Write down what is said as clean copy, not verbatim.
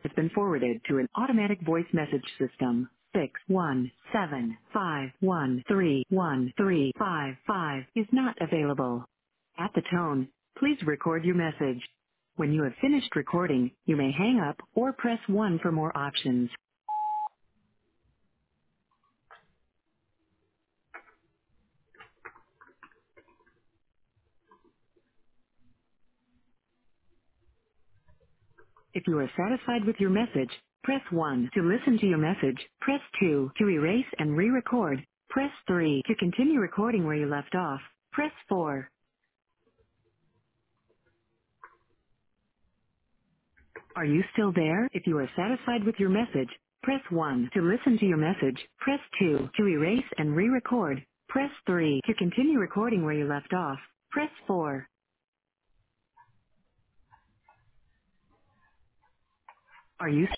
has been forwarded to an automatic voice message system. 617-513-1355 is not available. At the tone, please record your message. When you have finished recording, you may hang up or press 1 for more options. If you are satisfied with your message, press 1 to listen to your message. Press 2 to erase and re-record. Press 3 to continue recording where you left off. Press 4. Are you still there? If you are satisfied with your message, press 1 to listen to your message. Press 2 to erase and re-record. Press 3 to continue recording where you left off. Press 4. Are you